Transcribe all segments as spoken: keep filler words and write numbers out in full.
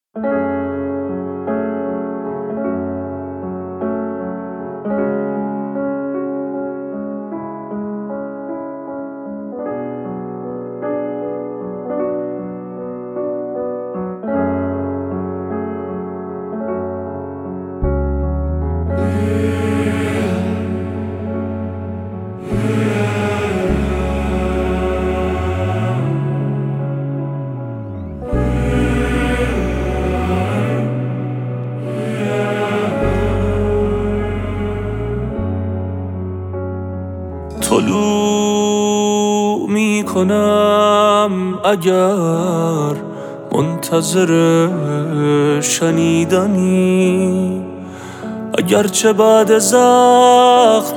طلوع می کنم اگر منتظر شنیدنی، اگرچه بعد زخم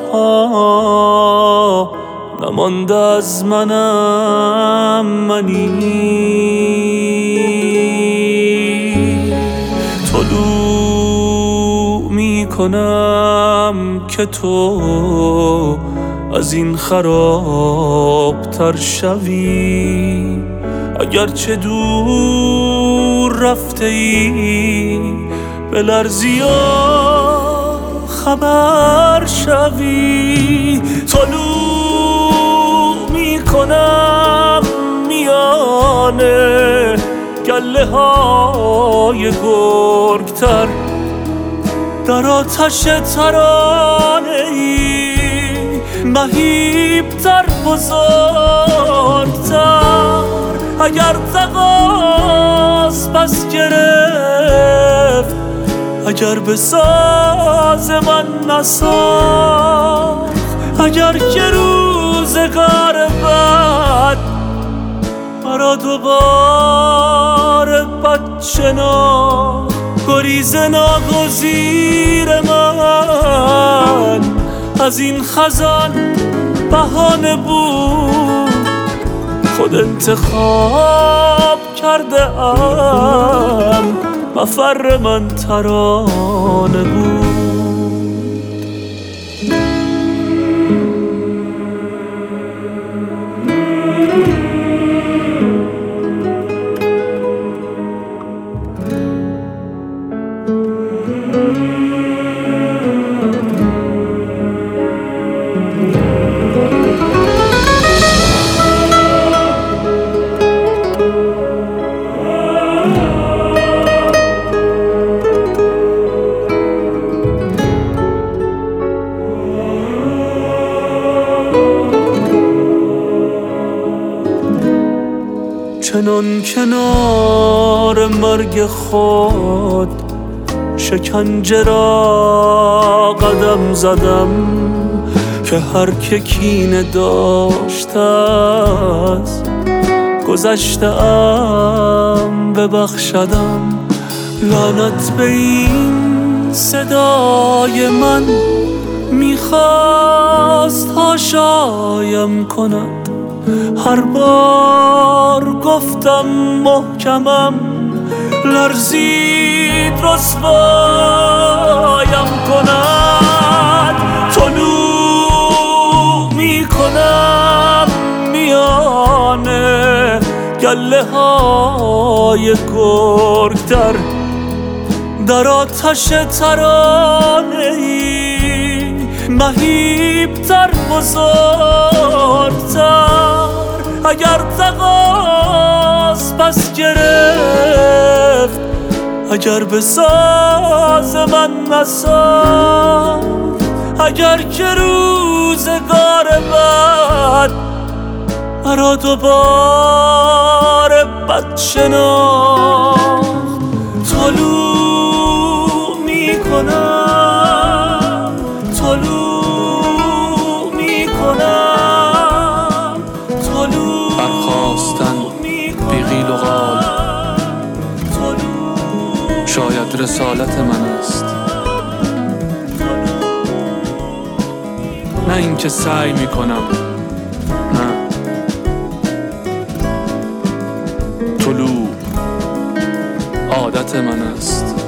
ها نمانده از منم منی. طلوع می کنم که تو از این خراب تر شوی، اگرچه دور رفته ای به لرزی و خبر شوی. طلوع می کنم میانه گله های گرگتر، در آتش ترانه ای مهیبتر بزرگتر. اگر تقاص پس گرفت، اگر به ساز من نساخت، اگر که روزگار بد مرا دوباره بد شناخت، گریز ناگزیر من از این خزان بهانه بود. خود انتخاب کرده ام، مفر من ترانه بود. چنان کنار مرگ خود شکنجه را قدم زدم، که هر که کینه داشته از گذشته ام ببخشدم. لعنت به این صدای من میخواست حاشایم کند، هر بار گفتم محکمم لرزید رسوایم کند. طلوع می کنم میانه گله های گرگتر، در آتش ترانه ای مهیبتر بزرگتر. اگر تقاص پس گرفت، اگر به ساز من نساخت، اگر که روزگار بد مرا دوباره بد شناخت. طلوع می کنم، طلوع می کنم، طلوع برخاستن بی قیل و قال شاید رسالت من است، نه اینکه سعی می کنم. نه، طلوع عادت من است.